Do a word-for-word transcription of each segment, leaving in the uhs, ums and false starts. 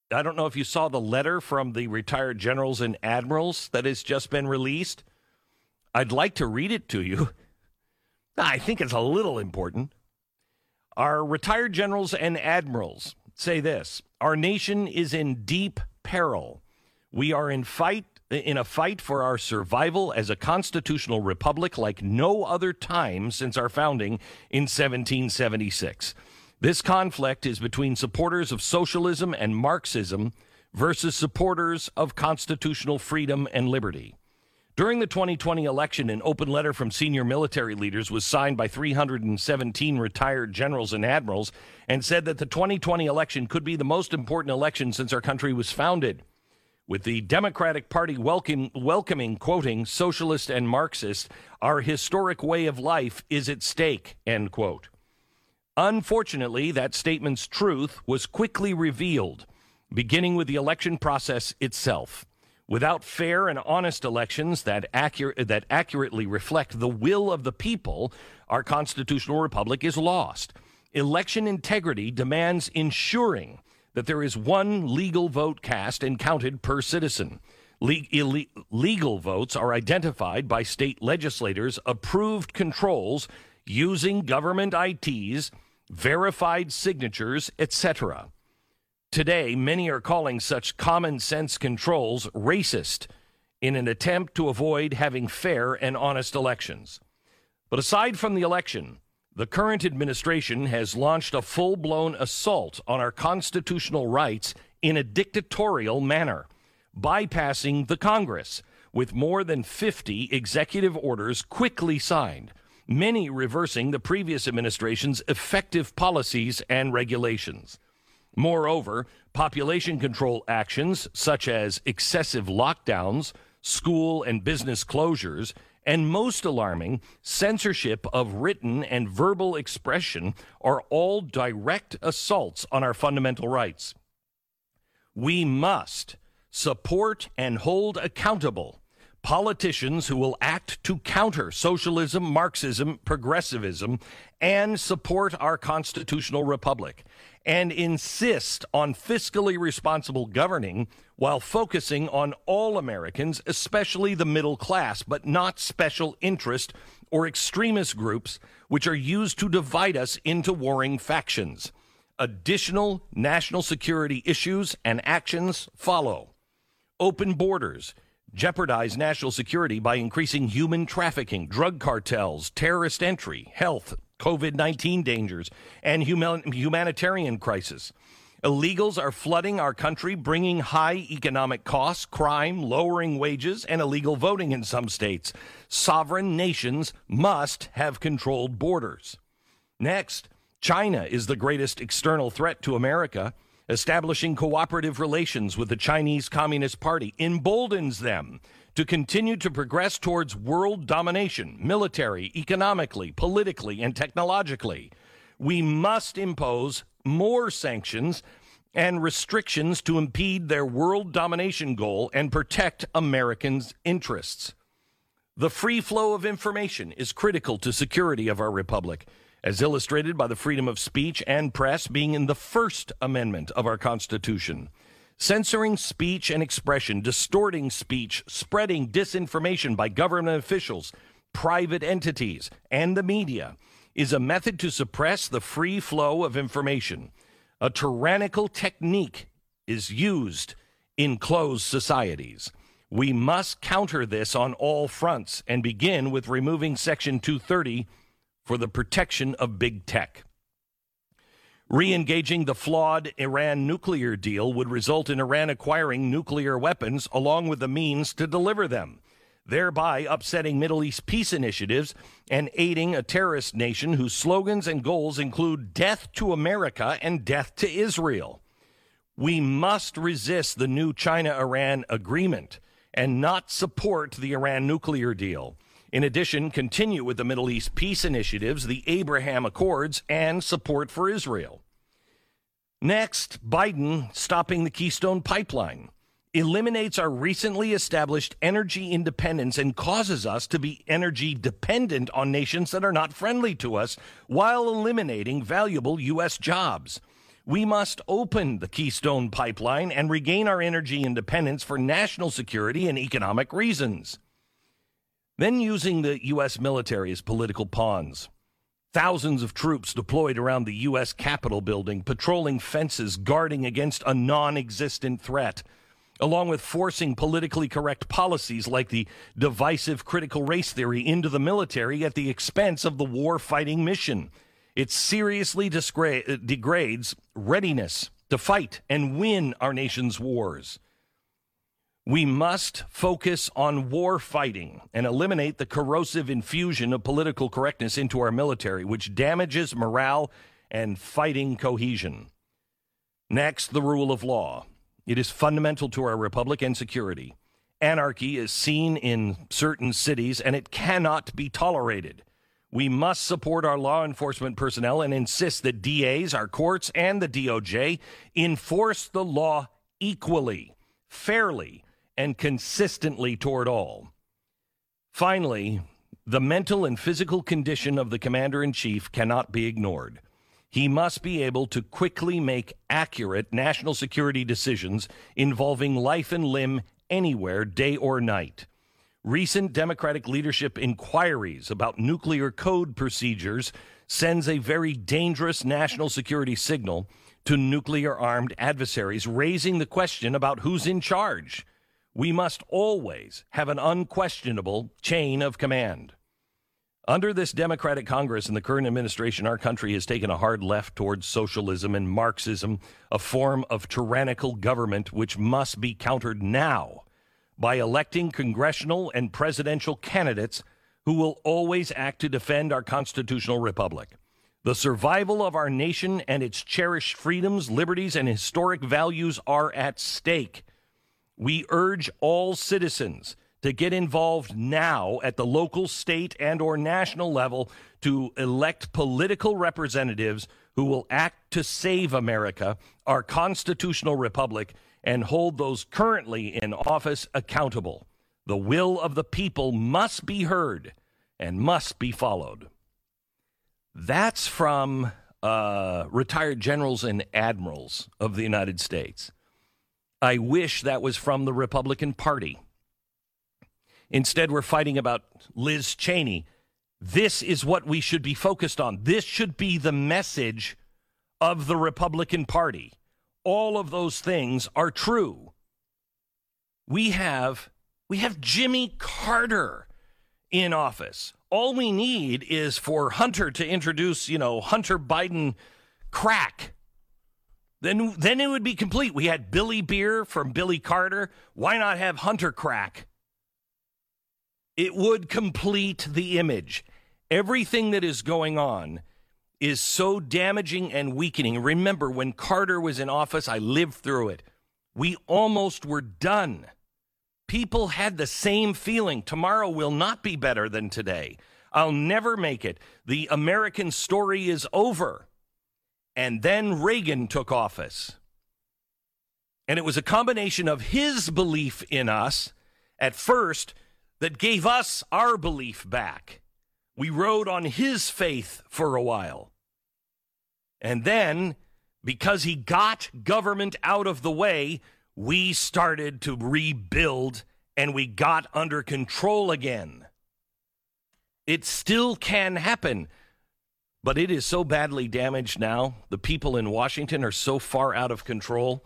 I don't know if you saw the letter from the retired generals and admirals that has just been released. I'd like to read it to you. I think it's a little important. Our retired generals and admirals say this: our nation is in deep peril. We are in fight in a fight for our survival as a constitutional republic like no other time since our founding in seventeen seventy-six. This conflict is between supporters of socialism and Marxism versus supporters of constitutional freedom and liberty. During the twenty twenty election, an open letter from senior military leaders was signed by three hundred seventeen retired generals and admirals and said that the twenty twenty election could be the most important election since our country was founded. With the Democratic Party welcome, welcoming, quoting, socialist and Marxist, our historic way of life is at stake, end quote. Unfortunately, that statement's truth was quickly revealed, beginning with the election process itself. Without fair and honest elections that, accurate, that accurately reflect the will of the people, our constitutional republic is lost. Election integrity demands ensuring that there is one legal vote cast and counted per citizen. Le- Ill- legal votes are identified by state legislators' approved controls using government I Ts, verified signatures, et cetera. Today, many are calling such common sense controls racist in an attempt to avoid having fair and honest elections. But aside from the election, the current administration has launched a full-blown assault on our constitutional rights in a dictatorial manner, bypassing the Congress with more than fifty executive orders quickly signed, many reversing the previous administration's effective policies and regulations. Moreover, population control actions such as excessive lockdowns, school and business closures, and most alarming, censorship of written and verbal expression are all direct assaults on our fundamental rights. We must support and hold accountable politicians who will act to counter socialism, Marxism, progressivism, and support our constitutional republic, and insist on fiscally responsible governing while focusing on all Americans, especially the middle class, but not special interest or extremist groups which are used to divide us into warring factions. Additional national security issues and actions follow. Open borders jeopardize national security by increasing human trafficking, drug cartels, terrorist entry, health, COVID nineteen dangers, and human- humanitarian crisis. Illegals are flooding our country, bringing high economic costs, crime, lowering wages, and illegal voting in some states. Sovereign nations must have controlled borders. Next, China is the greatest external threat to America. Establishing cooperative relations with the Chinese Communist Party emboldens them to continue to progress towards world domination, military, economically, politically, and technologically. We must impose more sanctions and restrictions to impede their world domination goal and protect Americans' interests. The free flow of information is critical to security of our republic, as illustrated by the freedom of speech and press being in the First Amendment of our Constitution. Censoring speech and expression, distorting speech, spreading disinformation by government officials, private entities, and the media is a method to suppress the free flow of information. A tyrannical technique is used in closed societies. We must counter this on all fronts and begin with removing Section two thirty for the protection of big tech. Re-engaging the flawed Iran nuclear deal would result in Iran acquiring nuclear weapons along with the means to deliver them, thereby upsetting Middle East peace initiatives and aiding a terrorist nation whose slogans and goals include death to America and death to Israel. We must resist the new China-Iran agreement and not support the Iran nuclear deal. In addition, continue with the Middle East peace initiatives, the Abraham Accords, and support for Israel. Next, Biden stopping the Keystone Pipeline eliminates our recently established energy independence and causes us to be energy dependent on nations that are not friendly to us while eliminating valuable U S jobs. We must open the Keystone Pipeline and regain our energy independence for national security and economic reasons. Then using the U S military as political pawns. Thousands of troops deployed around the U S Capitol building, patrolling fences, guarding against a non-existent threat, along with forcing politically correct policies like the divisive critical race theory into the military at the expense of the war-fighting mission. It seriously disgra- degrades readiness to fight and win our nation's wars. We must focus on war fighting and eliminate the corrosive infusion of political correctness into our military, which damages morale and fighting cohesion. Next, the rule of law. It is fundamental to our republic and security. Anarchy is seen in certain cities, and it cannot be tolerated. We must support our law enforcement personnel and insist that D As, our courts, and the D O J enforce the law equally, fairly, and consistently toward all. Finally, the mental and physical condition of the commander-in-chief cannot be ignored. He must be able to quickly make accurate national security decisions involving life and limb anywhere, day or night. Recent Democratic leadership inquiries about nuclear code procedures sends a very dangerous national security signal to nuclear-armed adversaries, raising the question about who's in charge. We must always have an unquestionable chain of command. Under this Democratic Congress and the current administration, our country has taken a hard left towards socialism and Marxism, a form of tyrannical government which must be countered now by electing congressional and presidential candidates who will always act to defend our constitutional republic. The survival of our nation and its cherished freedoms, liberties, and historic values are at stake. We urge all citizens to get involved now at the local, state, and or national level to elect political representatives who will act to save America, our constitutional republic, and hold those currently in office accountable. The will of the people must be heard and must be followed. That's from uh, retired generals and admirals of the United States. I wish that was from the Republican Party. Instead, we're fighting about Liz Cheney. This is what we should be focused on. This should be the message of the Republican Party. All of those things are true. We have we have Jimmy Carter in office. All we need is for Hunter to introduce, you know, Hunter Biden crack. Then, then it would be complete. We had Billy Beer from Billy Carter. Why not have Hunter crack? It would complete the image. Everything that is going on is so damaging and weakening. Remember, when Carter was in office, I lived through it. We almost were done. People had the same feeling. Tomorrow will not be better than today. I'll never make it. The American story is over. And then Reagan took office. And it was a combination of his belief in us at first that gave us our belief back. We rode on his faith for a while. And then, because he got government out of the way, we started to rebuild and we got under control again. It still can happen, but it is so badly damaged now. The people in Washington are so far out of control.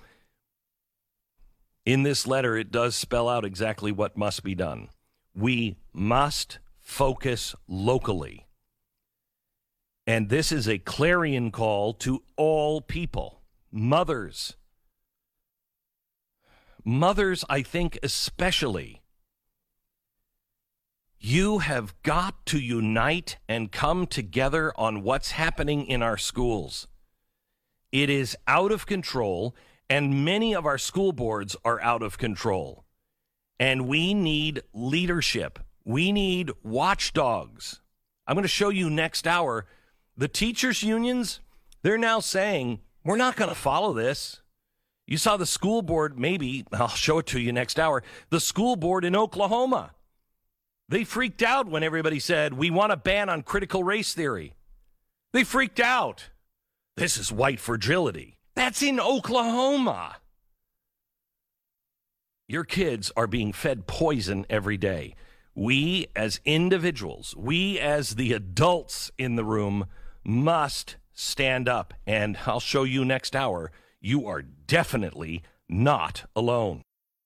In this letter, it does spell out exactly what must be done. We must focus locally. And this is a clarion call to all people. Mothers. Mothers, I think especially. You have got to unite and come together on what's happening in our schools. It is out of control, and many of our school boards are out of control. And we need leadership. We need watchdogs. I'm going to show you next hour. The teachers' unions, they're now saying, we're not going to follow this. You saw the school board, maybe, I'll show it to you next hour, the school board in Oklahoma. They freaked out when everybody said, we want a ban on critical race theory. They freaked out. This is white fragility. That's in Oklahoma. Your kids are being fed poison every day. We as individuals, we as the adults in the room must stand up. And I'll show you next hour, you are definitely not alone.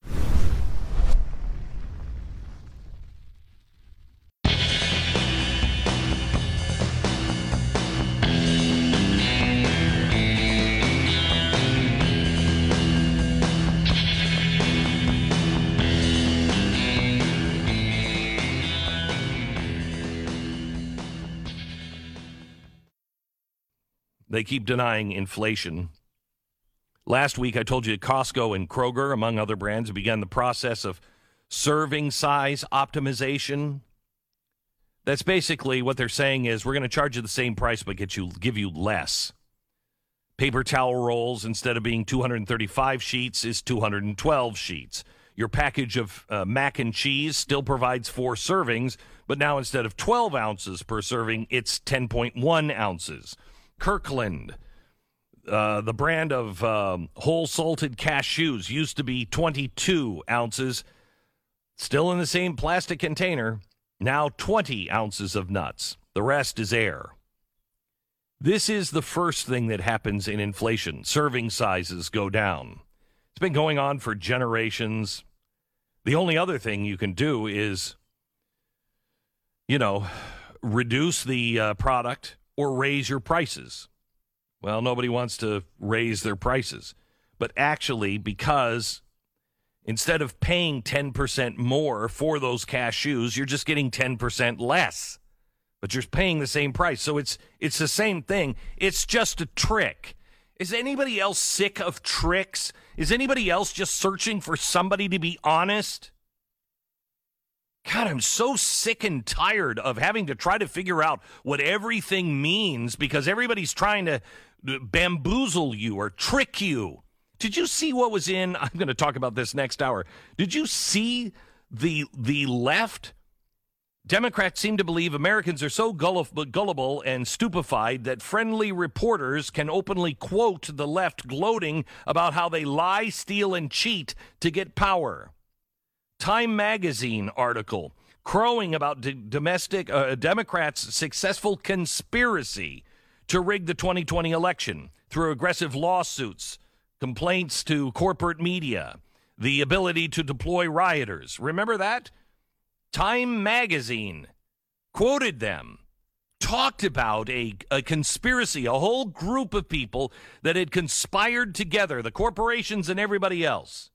They keep denying inflation. Last week, I told you Costco and Kroger, among other brands, began the process of serving size optimization. That's basically what they're saying is we're going to charge you the same price but get you give you less. Paper towel rolls, instead of being two hundred thirty-five sheets, is two hundred twelve sheets. Your package of uh, mac and cheese still provides four servings, but now instead of twelve ounces per serving, it's ten point one ounces. Kirkland, uh, the brand of um, whole salted cashews, used to be twenty-two ounces, still in the same plastic container, now twenty ounces of nuts. The rest is air. This is the first thing that happens in inflation. Serving sizes go down. It's been going on for generations. The only other thing you can do is, you know, reduce the uh, product or raise your prices. Well, nobody wants to raise their prices. But actually, because instead of paying ten percent more for those cashews, you're just getting ten percent less. But you're paying the same price. So it's it's the same thing. It's just a trick. Is anybody else sick of tricks? Is anybody else just searching for somebody to be honest? God, I'm so sick and tired of having to try to figure out what everything means because everybody's trying to bamboozle you or trick you. Did you see what was in, I'm going to talk about this next hour. Did you see the the left? Democrats seem to believe Americans are so gullible and stupefied that friendly reporters can openly quote the left gloating about how they lie, steal, and cheat to get power. Time magazine article crowing about d- domestic uh, Democrats' successful conspiracy to rig the twenty twenty election through aggressive lawsuits, complaints to corporate media, the ability to deploy rioters. Remember that? Time magazine quoted them, talked about a, a conspiracy, a whole group of people that had conspired together, the corporations and everybody else.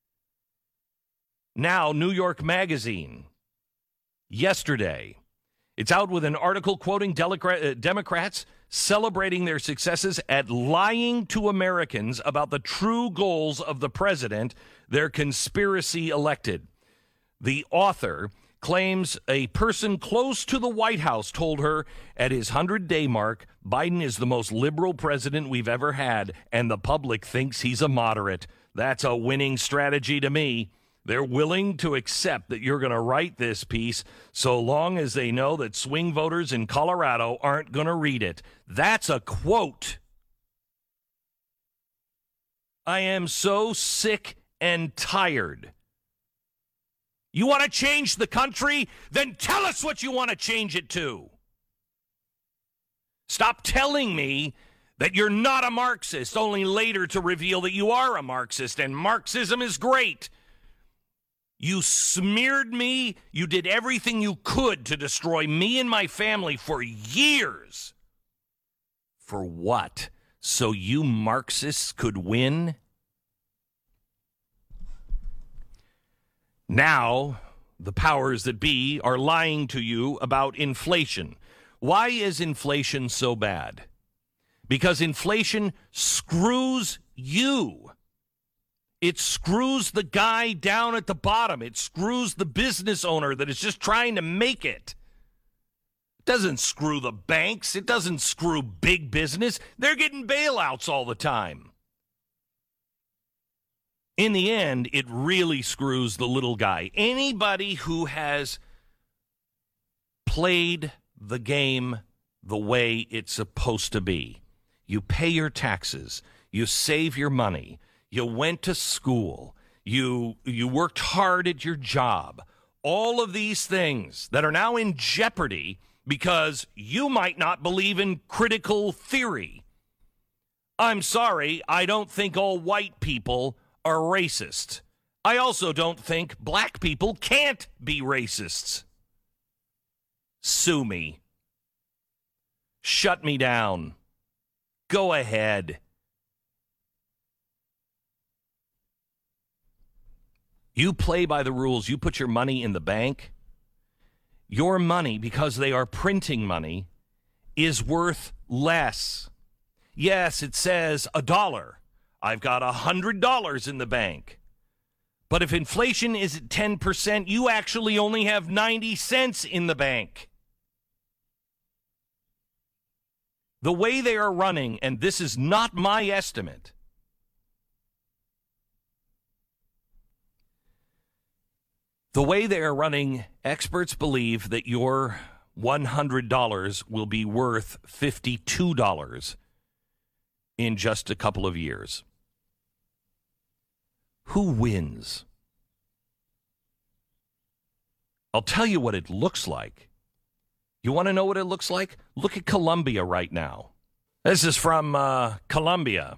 Now, New York Magazine, yesterday, it's out with an article quoting Democrats celebrating their successes at lying to Americans about the true goals of the president, their conspiracy elected. The author claims a person close to the White House told her at his hundred-day mark, Biden is the most liberal president we've ever had, and the public thinks he's a moderate. That's a winning strategy to me. They're willing to accept that you're going to write this piece so long as they know that swing voters in Colorado aren't going to read it. That's a quote. I am so sick and tired. You want to change the country? Then tell us what you want to change it to. Stop telling me that you're not a Marxist, only later to reveal that you are a Marxist, and Marxism is great. You smeared me. You did everything you could to destroy me and my family for years. For what? So you Marxists could win? Now, the powers that be are lying to you about inflation. Why is inflation so bad? Because inflation screws you. It screws the guy down at the bottom. It screws the business owner that is just trying to make it. It doesn't screw the banks. It doesn't screw big business. They're getting bailouts all the time. In the end, it really screws the little guy. Anybody who has played the game the way it's supposed to be. You pay your taxes. You save your money. You went to school. You you worked hard at your job. All of these things that are now in jeopardy because you might not believe in critical theory. I'm sorry, I don't think all white people are racist. I also don't think black people can't be racists. Sue me. Shut me down. Go ahead. You play by the rules. You put your money in the bank. Your money, because they are printing money, is worth less. Yes, it says a dollar. I've got a hundred dollars in the bank. But if inflation is at ten percent, you actually only have ninety cents in the bank. The way they are running, and this is not my estimate, the way they are running, experts believe that your one hundred dollars will be worth fifty-two dollars in just a couple of years. Who wins? I'll tell you what it looks like. You want to know what it looks like? Look at Colombia right now. This is from uh, Colombia.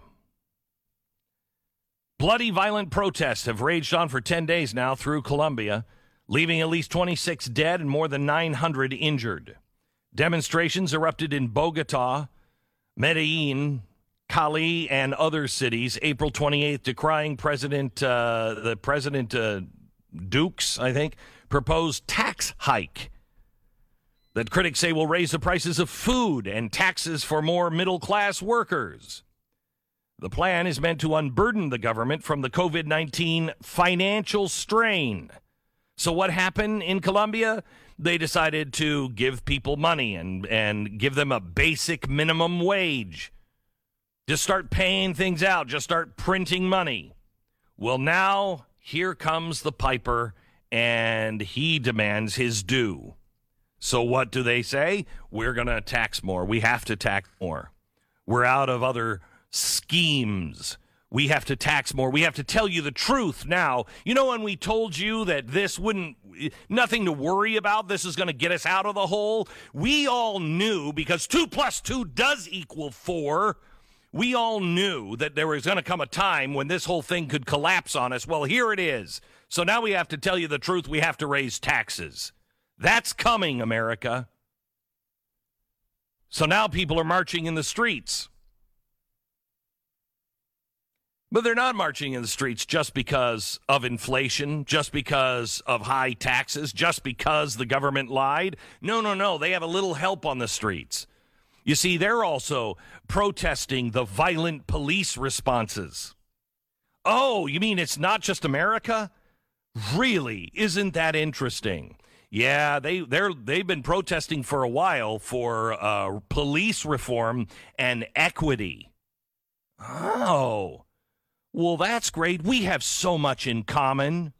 Bloody violent protests have raged on for ten days now through Colombia, leaving at least twenty-six dead and more than nine hundred injured. Demonstrations erupted in Bogota, Medellin, Cali, and other cities April twenty-eighth, decrying President, uh, the President uh, Duke's, I think, proposed tax hike that critics say will raise the prices of food and taxes for more middle-class workers. The plan is meant to unburden the government from the covid nineteen financial strain. So what happened in Colombia? They decided to give people money and, and give them a basic minimum wage. Just start paying things out. Just start printing money. Well, now here comes the piper, and he demands his due. So what do they say? We're going to tax more. We have to tax more. We're out of other schemes. We have to tax more. We have to tell you the truth now. You know, when we told you that this wouldn't, nothing to worry about, this is going to get us out of the hole, we all knew, because two plus two does equal four. We all knew that there was going to come a time when this whole thing could collapse on us. Well, here it is. So now we have to tell you the truth. We have to raise taxes. That's coming, America. So now people are marching in the streets. But they're not marching in the streets just because of inflation, just because of high taxes, just because the government lied. No, no, no. They have a little help on the streets. You see, they're also protesting the violent police responses. Oh, you mean it's not just America? Really? Isn't that interesting? Yeah, they, they're, they've been protesting for a while for uh, police reform and equity. Oh, well, that's great. We have so much in common.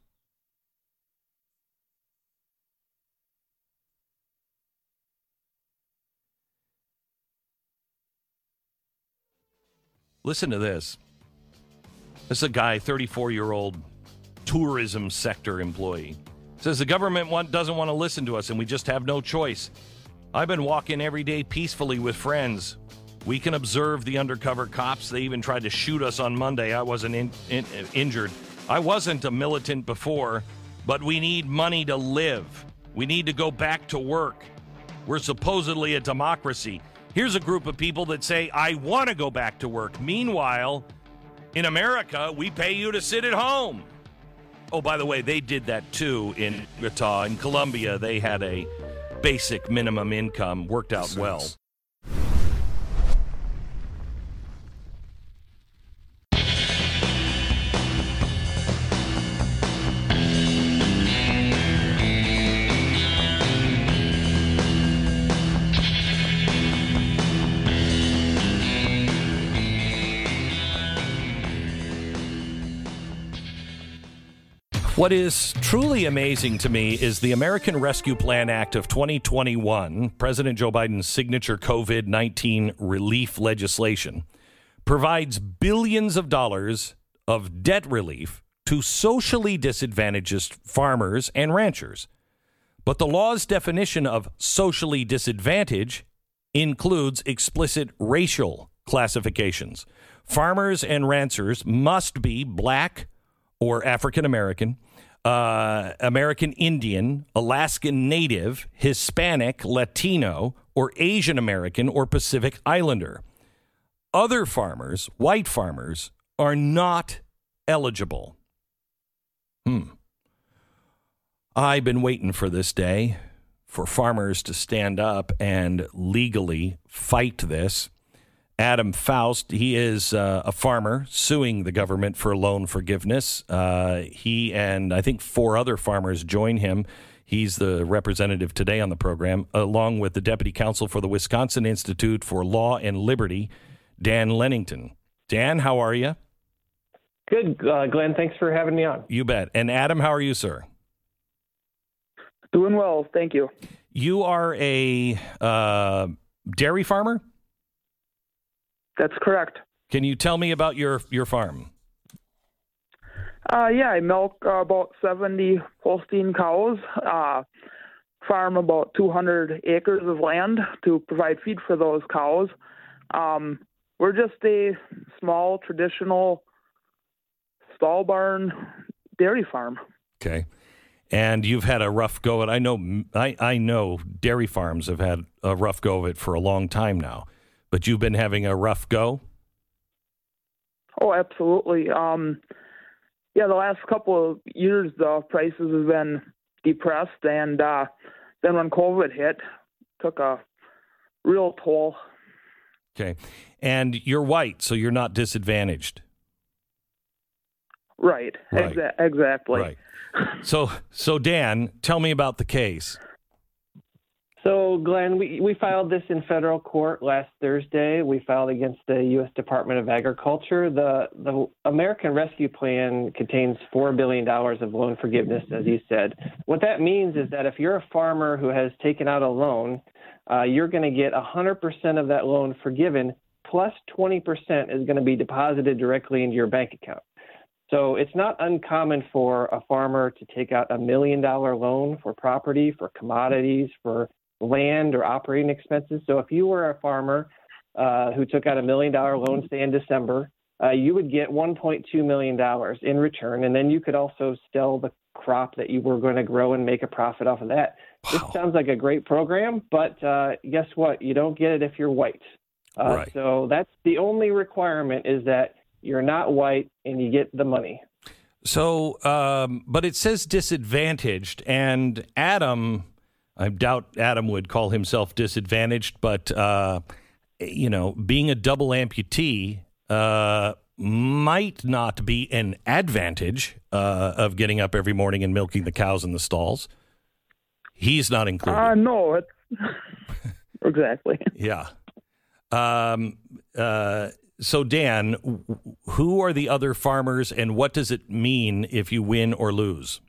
Listen to this. This is a guy, thirty-four-year-old tourism sector employee. Says the government want, doesn't want to listen to us, and we just have no choice. I've been walking every day peacefully with friends. We can observe the undercover cops. They even tried to shoot us on Monday. I wasn't in, in, injured. I wasn't a militant before, but we need money to live. We need to go back to work. We're supposedly a democracy. Here's a group of people that say, I want to go back to work. Meanwhile, in America, we pay you to sit at home. Oh, by the way, they did that too in Utah. In Colombia, they had a basic minimum income, worked out well. What is truly amazing to me is the American Rescue Plan Act of twenty twenty-one, President Joe Biden's signature covid nineteen relief legislation, provides billions of dollars of debt relief to socially disadvantaged farmers and ranchers. But the law's definition of socially disadvantaged includes explicit racial classifications. Farmers and ranchers must be black or African American, uh, American Indian, Alaskan Native, Hispanic, Latino, or Asian American or Pacific Islander. Other farmers, white farmers, are not eligible. Hmm. I've been waiting for this day for farmers to stand up and legally fight this. Adam Faust, he is uh, a farmer suing the government for loan forgiveness. Uh, he and I think four other farmers join him. He's the representative today on the program, along with the deputy counsel for the Wisconsin Institute for Law and Liberty, Dan Lennington. Dan, how are you? Good, uh, Glenn. Thanks for having me on. You bet. And Adam, how are you, sir? Doing well, thank you. You are a uh, dairy farmer? That's correct. Can you tell me about your, your farm? Uh, yeah, I milk uh, about seventy Holstein cows, uh, farm about two hundred acres of land to provide feed for those cows. Um, we're just a small, traditional stall barn dairy farm. Okay. And you've had a rough go at I know I, I know dairy farms have had a rough go of it for a long time now, but you've been having a rough go? Oh, absolutely. Um, yeah, the last couple of years, the prices have been depressed, and uh, then when COVID hit, took a real toll. Okay. And you're white, so you're not disadvantaged. Right. Right. Exa- exactly. Right. So, so Dan, tell me about the case. So, Glenn, we, we filed this in federal court last Thursday. We filed against the U S Department of Agriculture. The the American Rescue Plan contains four billion dollars of loan forgiveness, as you said. What that means is that if you're a farmer who has taken out a loan, uh, you're going to get one hundred percent of that loan forgiven, plus twenty percent is going to be deposited directly into your bank account. So it's not uncommon for a farmer to take out a million dollar loan for property, for commodities, for land or operating expenses. So if you were a farmer uh, who took out a million dollar loan, say in December, uh, you would get one point two million dollars in return. And then you could also sell the crop that you were going to grow and make a profit off of that. Wow. This sounds like a great program, but uh, guess what? You don't get it if you're white. Uh, right. So that's the only requirement, is that you're not white and you get the money. So, um, but it says disadvantaged, and Adam, I doubt Adam would call himself disadvantaged, but, uh, you know, being a double amputee uh, might not be an advantage uh, of getting up every morning and milking the cows in the stalls. He's not included. Uh, no, it's exactly. Yeah. Um, uh, So, Dan, who are the other farmers, and what does it mean if you win or lose?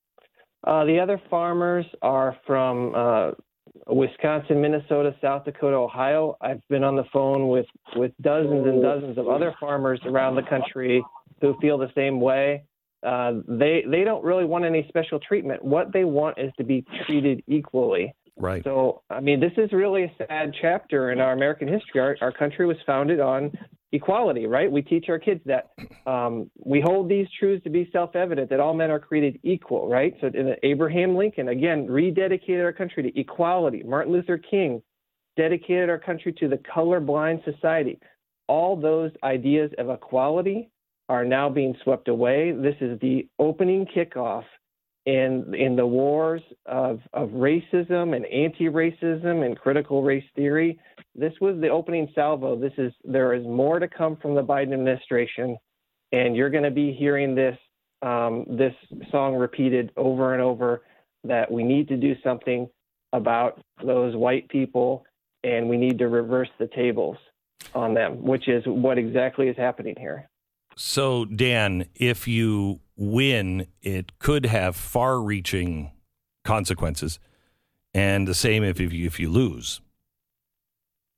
Uh, the other farmers are from uh, Wisconsin, Minnesota, South Dakota, Ohio. I've been on the phone with, with dozens and dozens of other farmers around the country who feel the same way. Uh, they they don't really want any special treatment. What they want is to be treated equally. Right. So, I mean, this is really a sad chapter in our American history. Our, our country was founded on equality, right? We teach our kids that. Um, we hold these truths to be self-evident, that all men are created equal, right? So Abraham Lincoln, again, rededicated our country to equality. Martin Luther King dedicated our country to the colorblind society. All those ideas of equality are now being swept away. This is the opening kickoff in in the wars of, of racism and anti-racism and critical race theory. This was the opening salvo. This is there is more to come from the Biden administration, and you're going to be hearing this um, this song repeated over and over, that we need to do something about those white people, and we need to reverse the tables on them, which is what exactly is happening here. So, Dan, if you win, it could have far-reaching consequences, and the same if, if you if you lose.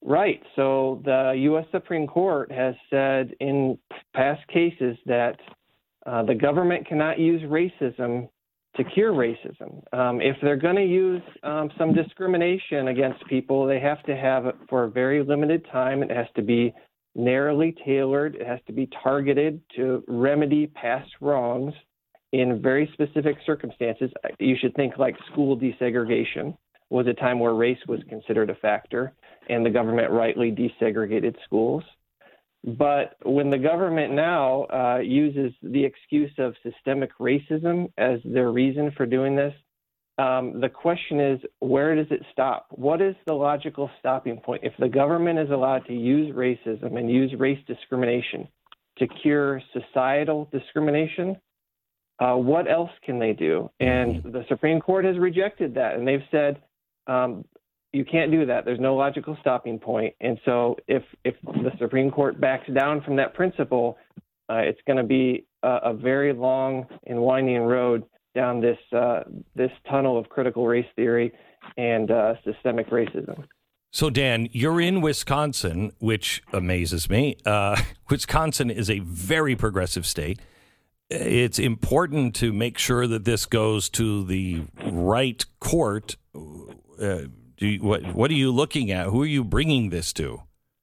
Right. So the U S Supreme Court has said in past cases that uh, the government cannot use racism to cure racism. Um, if they're going to use um, some discrimination against people, they have to have it for a very limited time. It has to be narrowly tailored. It has to be targeted to remedy past wrongs in very specific circumstances. You should think like school desegregation was a time where race was considered a factor, and the government rightly desegregated schools. But when the government now uh, uses the excuse of systemic racism as their reason for doing this, um, the question is, where does it stop? What is the logical stopping point? If the government is allowed to use racism and use race discrimination to cure societal discrimination, uh, what else can they do? And the Supreme Court has rejected that, and they've said, um, you can't do that. There's no logical stopping point. And so if if the Supreme Court backs down from that principle, uh, it's going to be a, a very long and winding road down this uh, this tunnel of critical race theory and uh, systemic racism. So, Dan, you're in Wisconsin, which amazes me. Uh, Wisconsin is a very progressive state. It's important to make sure that this goes to the right court. Uh, Do you, what what are you looking at? Who are you bringing this to?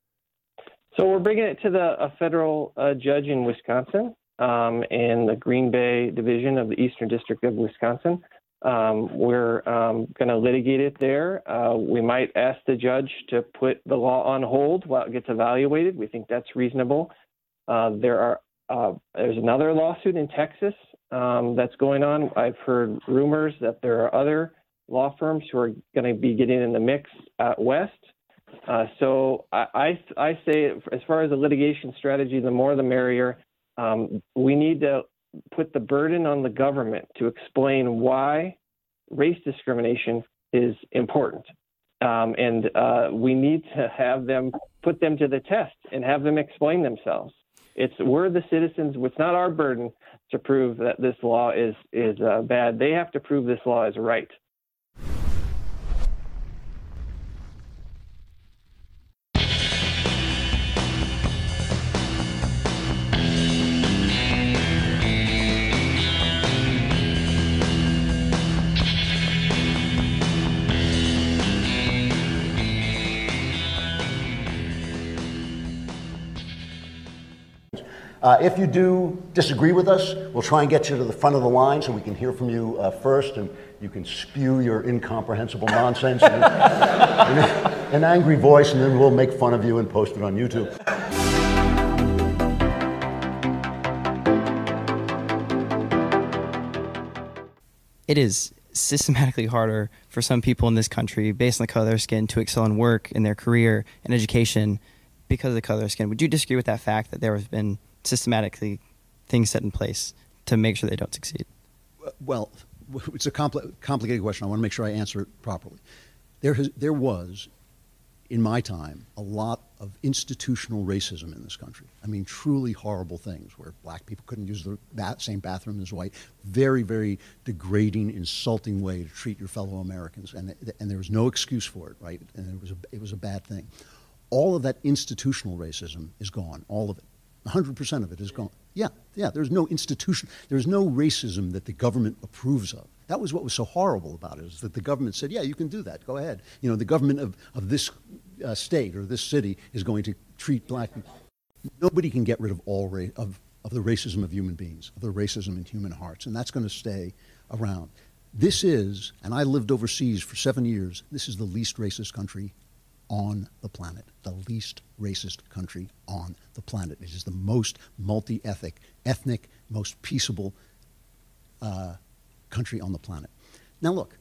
So we're bringing it to the a federal uh, judge in Wisconsin, um, in the Green Bay division of the Eastern District of Wisconsin. Um, we're um, going to litigate it there. Uh, we might ask the judge to put the law on hold while it gets evaluated. We think that's reasonable. Uh, there are uh, there's another lawsuit in Texas um, that's going on. I've heard rumors that there are other law firms who are going to be getting in the mix out west. Uh, so I, I, I say, as far as the litigation strategy, the more the merrier. Um, we need to put the burden on the government to explain why race discrimination is important. Um, and uh, we need to have them put them to the test and have them explain themselves. It's we're the citizens. It's not our burden to prove that this law is, is uh, bad. They have to prove this law is right. Uh, if you do disagree with us, we'll try and get you to the front of the line so we can hear from you uh, first, and you can spew your incomprehensible nonsense in, in an angry voice, and then we'll make fun of you and post it on YouTube. It is systematically harder for some people in this country, based on the color of their skin, to excel in work, in their career, and education because of the color of their skin. Would you disagree with that fact that there has been systematically things set in place to make sure they don't succeed? Well, it's a compl- complicated question. I want to make sure I answer it properly. There has, there was, in my time, a lot of institutional racism in this country. I mean, truly horrible things where black people couldn't use the bath, same bathroom as white. Very, very degrading, insulting way to treat your fellow Americans, and and there was no excuse for it, right? And it was a, it was a bad thing. All of that institutional racism is gone. All of it. one hundred percent of it is gone. Yeah, yeah, there's no institution, there's no racism that the government approves of. That was what was so horrible about it, is that the government said, yeah, you can do that, go ahead. You know, the government of, of this uh, state or this city is going to treat black people. Nobody can get rid of all ra- of, of the racism of human beings, of the racism in human hearts, and that's going to stay around. This is, and I lived overseas for seven years, this is the least racist country on the planet, the least racist country on the planet. It is the most multi-ethnic, ethnic, most peaceable uh, country on the planet. Now look,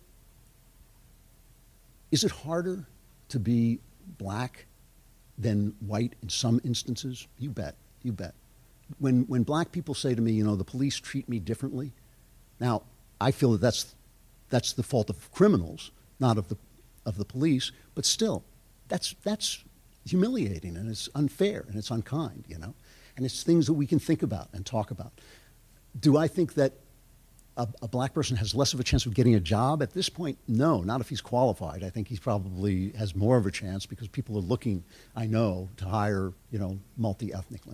is it harder to be black than white in some instances? You bet, you bet. When, when black people say to me, you know, the police treat me differently, now I feel that that's, that's the fault of criminals, not of the, of the police, but still, That's that's humiliating, and it's unfair, and it's unkind, you know? And it's things that we can think about and talk about. Do I think that a, a black person has less of a chance of getting a job? At this point, no, not if he's qualified. I think he probably has more of a chance because people are looking, I know, to hire, you know, multi-ethnically.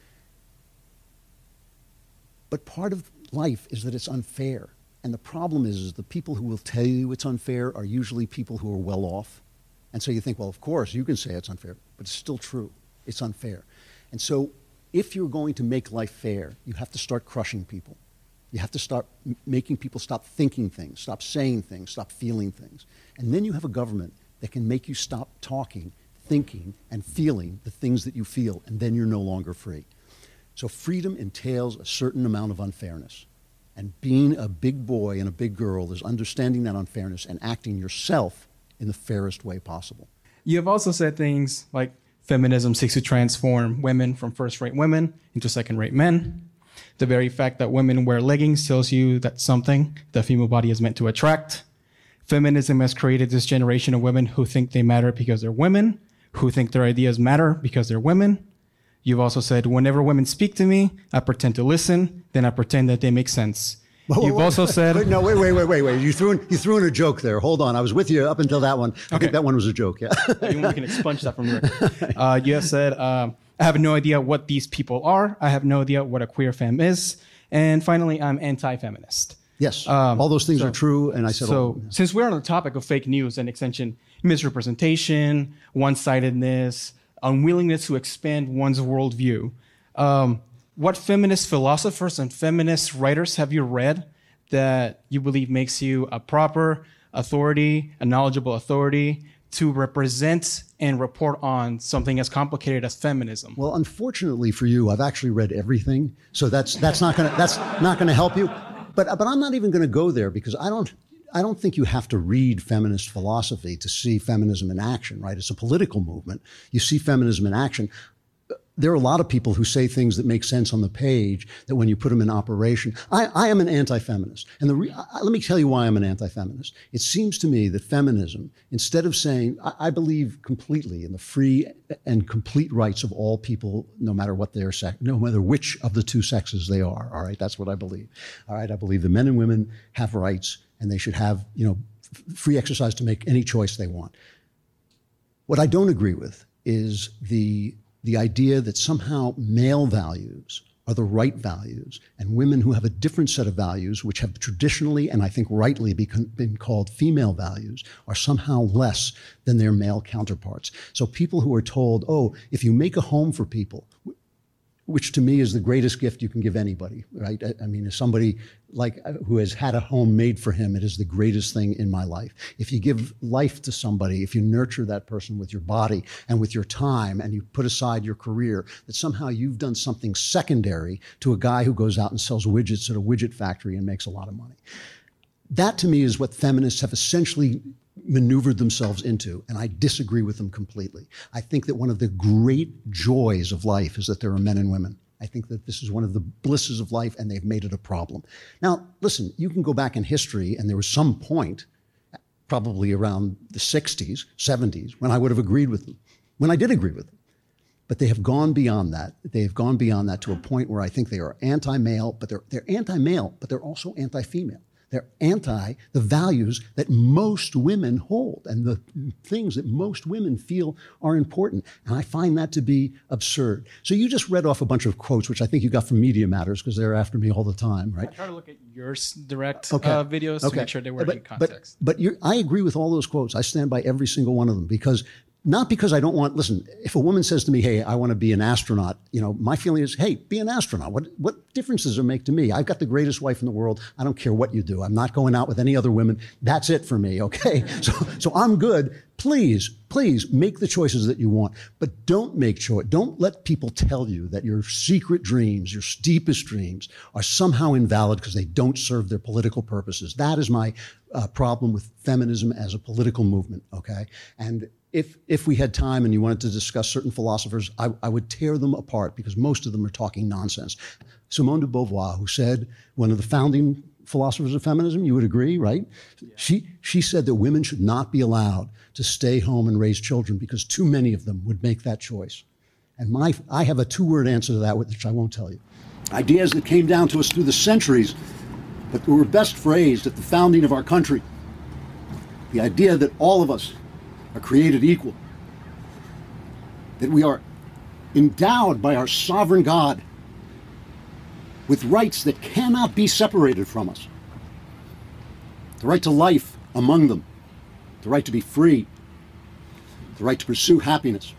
But part of life is that it's unfair. And the problem is, is the people who will tell you it's unfair are usually people who are well off. And so you think, well, of course, you can say it's unfair, but it's still true. It's unfair. And so if you're going to make life fair, you have to start crushing people. You have to start m- making people stop thinking things, stop saying things, stop feeling things. And then you have a government that can make you stop talking, thinking, and feeling the things that you feel, and then you're no longer free. So freedom entails a certain amount of unfairness. And being a big boy and a big girl is understanding that unfairness and acting yourself in the fairest way possible. You have also said things like feminism seeks to transform women from first-rate women into second-rate men. The very fact that women wear leggings tells you that's something the female body is meant to attract. Feminism has created this generation of women who think they matter because they're women, who think their ideas matter because they're women. You've also said, whenever women speak to me, I pretend to listen, then I pretend that they make sense. Whoa, You've whoa, also said... Wait, no, wait, wait, wait, wait, wait. You threw, in, you threw in a joke there. Hold on. I was with you up until that one. I Okay. think that one was a joke, yeah. You can expunge that from the record. Uh, you have said, um, I have no idea what these people are. I have no idea what a queer femme is. And finally, I'm anti-feminist. Yes, Um, all those things so- are true, and I said So, all, yeah. since we're on the topic of fake news and extension, misrepresentation, one-sidedness, unwillingness to expand one's worldview, um, what feminist philosophers and feminist writers have you read that you believe makes you a proper authority, a knowledgeable authority to represent and report on something as complicated as feminism? Well, unfortunately for you, I've actually read everything, so that's that's not gonna that's not gonna help you. But but I'm not even gonna go there because I don't I don't think you have to read feminist philosophy to see feminism in action, right? It's a political movement. You see feminism in action. There are a lot of people who say things that make sense on the page that when you put them in operation, I, I am an anti-feminist. And the re, I, let me tell you why I'm an anti-feminist. It seems to me that feminism, instead of saying, I, I believe completely in the free and complete rights of all people, no matter what their sex, no matter which of the two sexes they are, all right? That's what I believe. All right, I believe that men and women have rights and they should have, you know, free exercise to make any choice they want. What I don't agree with is the the idea that somehow male values are the right values and women who have a different set of values, which have traditionally and I think rightly been called female values, are somehow less than their male counterparts. So people who are told, oh, if you make a home for people, which to me is the greatest gift you can give anybody, right? I, I mean, as somebody like who has had a home made for him, it is the greatest thing in my life. If you give life to somebody, if you nurture that person with your body and with your time and you put aside your career, that somehow you've done something secondary to a guy who goes out and sells widgets at a widget factory and makes a lot of money. That to me is what feminists have essentially maneuvered themselves into, and I disagree with them completely. I think that one of the great joys of life is that there are men and women. I think that this is one of the blisses of life, and they've made it a problem. Now, listen, you can go back in history, and there was some point, probably around the sixties, seventies, when I would have agreed with them, when I did agree with them. But they have gone beyond that. They have gone beyond that to a point where I think they are anti-male, but they're, they're anti-male, but they're also anti-female. They're anti the values that most women hold and the things that most women feel are important. And I find that to be absurd. So you just read off a bunch of quotes, which I think you got from Media Matters because they're after me all the time, right? I try to look at your s- direct Okay. uh, videos Okay. to make sure they were but, in context. But, but you're, I agree with all those quotes. I stand by every single one of them because not because I don't want, listen, if a woman says to me, hey, I want to be an astronaut, you know, my feeling is, hey, be an astronaut. What what difference does it make to me? I've got the greatest wife in the world. I don't care what you do. I'm not going out with any other women. That's it for me, okay? So so I'm good. Please, please make the choices that you want, but don't make choice. Don't let people tell you that your secret dreams, your deepest dreams, are somehow invalid because they don't serve their political purposes. That is my uh, problem with feminism as a political movement, okay? And If if we had time and you wanted to discuss certain philosophers, I, I would tear them apart because most of them are talking nonsense. Simone de Beauvoir, who said, one of the founding philosophers of feminism, you would agree, right? Yeah. She she said that women should not be allowed to stay home and raise children because too many of them would make that choice. And my I have a two-word answer to that, which I won't tell you. Ideas that came down to us through the centuries but they were best phrased at the founding of our country. The idea that all of us are created equal, that we are endowed by our sovereign God with rights that cannot be separated from us. The right to life among them, the right to be free, the right to pursue happiness.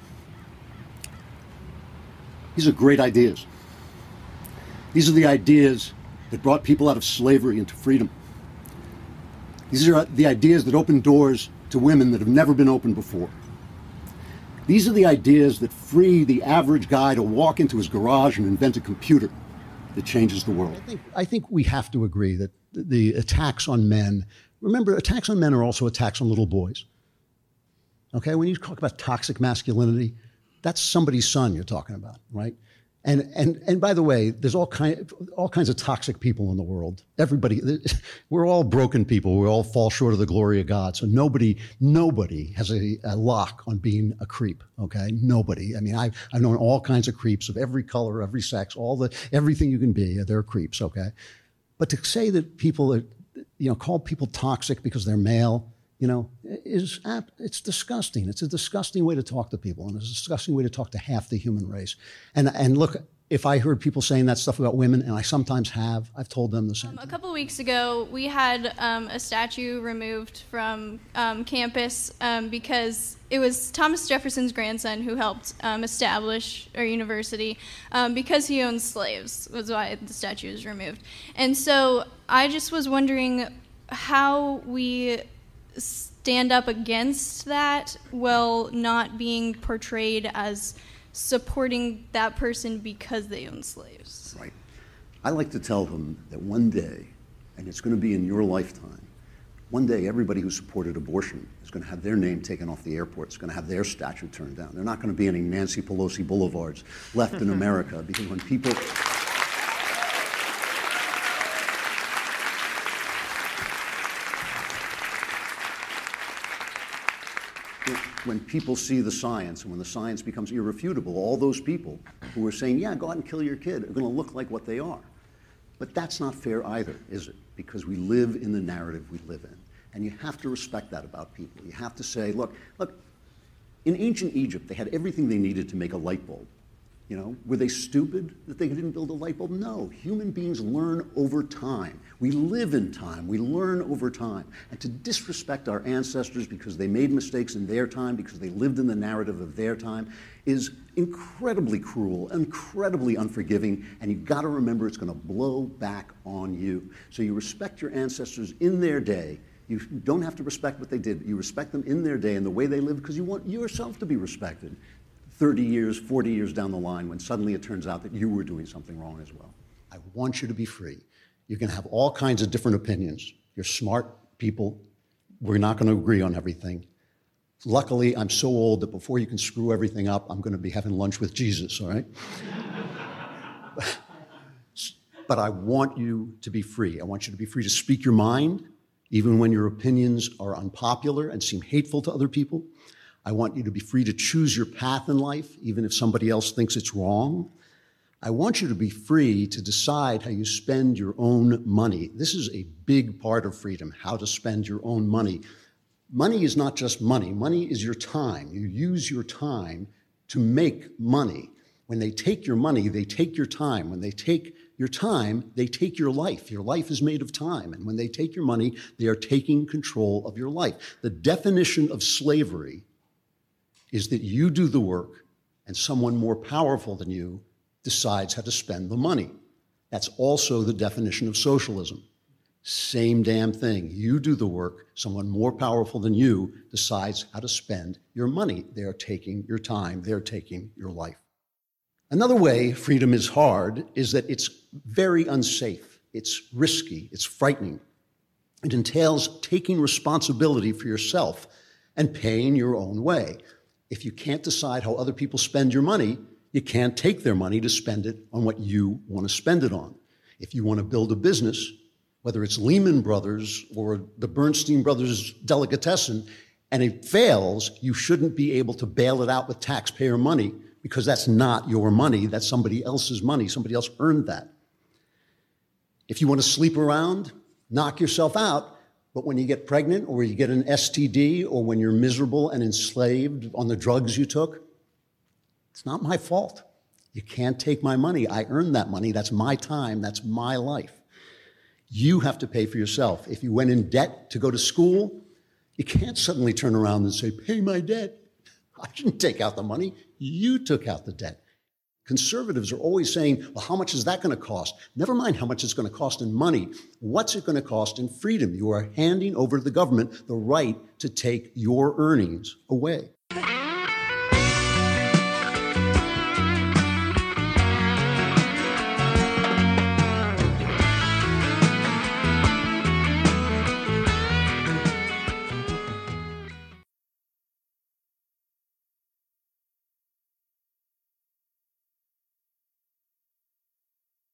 These are great ideas. These are the ideas that brought people out of slavery into freedom. These are the ideas that open doors to women that have never been opened before. These are the ideas that free the average guy to walk into his garage and invent a computer that changes the world. I think, I think we have to agree that the attacks on men, remember, attacks on men are also attacks on little boys. Okay, when you talk about toxic masculinity, that's somebody's son you're talking about, right? And and and by the way, there's all kind all kinds of toxic people in the world. Everybody, we're all broken people. We all fall short of the glory of God. So nobody nobody has a, a lock on being a creep. Okay, nobody. I mean, I've I've known all kinds of creeps of every color, every sex, all the everything you can be. They're creeps. Okay, but to say that people are, you know, call people toxic because they're male, you know, is it's disgusting. It's a disgusting way to talk to people, and it's a disgusting way to talk to half the human race. And and look, if I heard people saying that stuff about women, and I sometimes have, I've told them the same. Um, a couple of weeks ago, we had um, a statue removed from um, campus um, because it was Thomas Jefferson's grandson who helped um, establish our university um, because he owned slaves, was why the statue was removed. And so I just was wondering how we stand up against that while not being portrayed as supporting that person because they own slaves. Right. I like to tell them that one day, and it's going to be in your lifetime, one day everybody who supported abortion is going to have their name taken off the airport. It's going to have their statue turned down. There are not going to be any Nancy Pelosi boulevards left in America, because when people... When people see the science, and when the science becomes irrefutable, all those people who are saying, yeah, go out and kill your kid, are going to look like what they are. But that's not fair either, is it? Because we live in the narrative we live in. And you have to respect that about people. You have to say, look, look, in ancient Egypt, they had everything they needed to make a light bulb. You know, were they stupid that they didn't build a light bulb? No, human beings learn over time. We live in time, we learn over time. And to disrespect our ancestors because they made mistakes in their time, because they lived in the narrative of their time, is incredibly cruel, incredibly unforgiving, and you've got to remember it's going to blow back on you. So you respect your ancestors in their day. You don't have to respect what they did. You respect them in their day and the way they lived because you want yourself to be respected. thirty years, forty years down the line, when suddenly it turns out that you were doing something wrong as well. I want you to be free. You can have all kinds of different opinions. You're smart people. We're not going to agree on everything. Luckily, I'm so old that before you can screw everything up, I'm going to be having lunch with Jesus, all right? But I want you to be free. I want you to be free to speak your mind, even when your opinions are unpopular and seem hateful to other people. I want you to be free to choose your path in life, even if somebody else thinks it's wrong. I want you to be free to decide how you spend your own money. This is a big part of freedom, how to spend your own money. Money is not just money. Money is your time. You use your time to make money. When they take your money, they take your time. When they take your time, they take your life. Your life is made of time. And when they take your money, they are taking control of your life. The definition of slavery is that you do the work and someone more powerful than you decides how to spend the money. That's also the definition of socialism. Same damn thing. You do the work, someone more powerful than you decides how to spend your money. They're taking your time, they're taking your life. Another way freedom is hard is that it's very unsafe, it's risky, it's frightening. It entails taking responsibility for yourself and paying your own way. If you can't decide how other people spend your money, you can't take their money to spend it on what you want to spend it on. If you want to build a business, whether it's Lehman Brothers or the Bernstein Brothers delicatessen, and it fails, you shouldn't be able to bail it out with taxpayer money, because that's not your money, that's somebody else's money. Somebody else earned that. If you want to sleep around, knock yourself out, but when you get pregnant or you get an S T D or when you're miserable and enslaved on the drugs you took, it's not my fault. You can't take my money. I earned that money. That's my time. That's my life. You have to pay for yourself. If you went in debt to go to school, you can't suddenly turn around and say, pay my debt. I didn't take out the money. You took out the debt. Conservatives are always saying, well, how much is that going to cost? Never mind how much it's going to cost in money. What's it going to cost in freedom? You are handing over to the government the right to take your earnings away.